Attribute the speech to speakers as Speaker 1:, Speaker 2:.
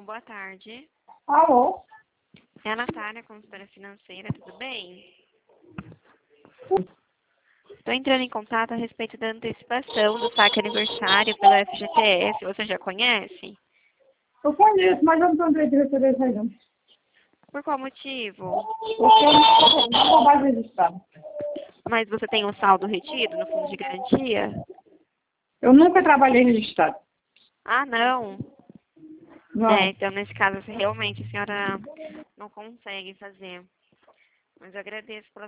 Speaker 1: boa tarde.
Speaker 2: Alô?
Speaker 1: É a Natália, consultora financeira, tudo bem? Estou entrando em contato a respeito da antecipação do saque aniversário pelo FGTS. Você já conhece?
Speaker 2: Eu conheço, mas eu não tenho direito de receber isso aí, não.
Speaker 1: Por qual motivo?
Speaker 2: Porque eu não vou mais registrar.
Speaker 1: Mas você tem um saldo retido no fundo de garantia?
Speaker 2: Eu nunca trabalhei registrado.
Speaker 1: Ah, não.
Speaker 2: Não.
Speaker 1: Então nesse caso, realmente a senhora não consegue fazer. Mas eu agradeço pela